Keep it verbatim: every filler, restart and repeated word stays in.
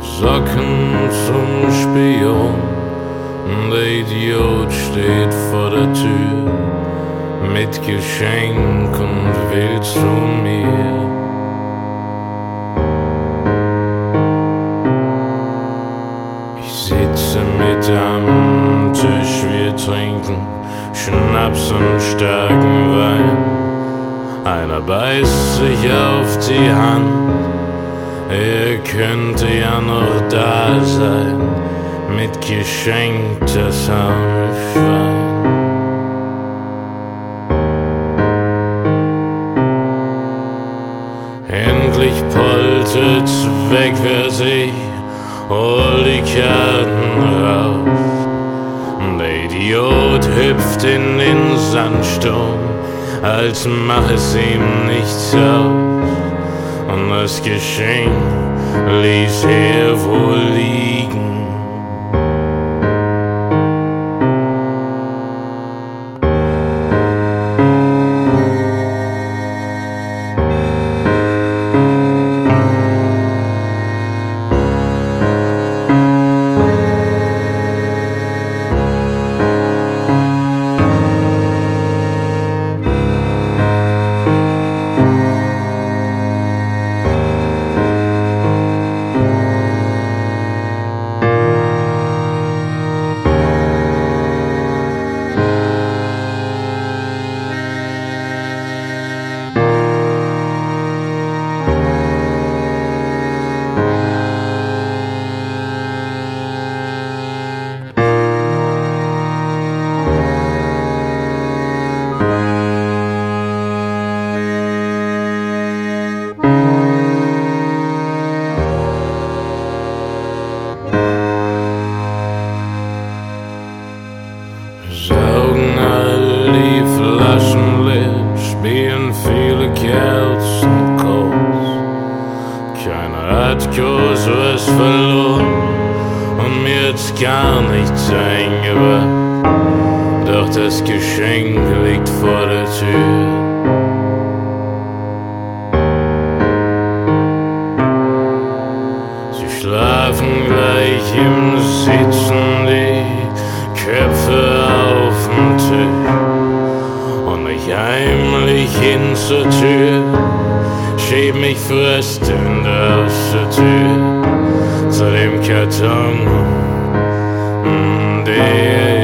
Socken zum Spion, der Idiot steht vor der Tür mit Geschenk und will zu mir. Ich sitze mit am Tisch, wir trinken Schnaps und starken Wein. Einer beißt sich auf die Hand, er könnte ja noch da sein, mit Geschenk das arme Schwein. Endlich poltert's weg, wer sich hol die Karten raus. Der Idiot hüpft in den Sandsturm, als mach es ihm nichts aus. Und das Geschenk ließ er wohl liegen. Saugen all die Flaschen leer, spielen viele Kerzen kurz. Keiner hat groß was verloren und mir hat's gar nichts eingebracht. Doch das Geschenk liegt vor der Tür. Sie schlafen gleich im Sitzen, die Köpfe auf dem Tisch, und ich heimlich hin zur Tür, schieb mich fröstelnd aus der Tür zu dem Karton, der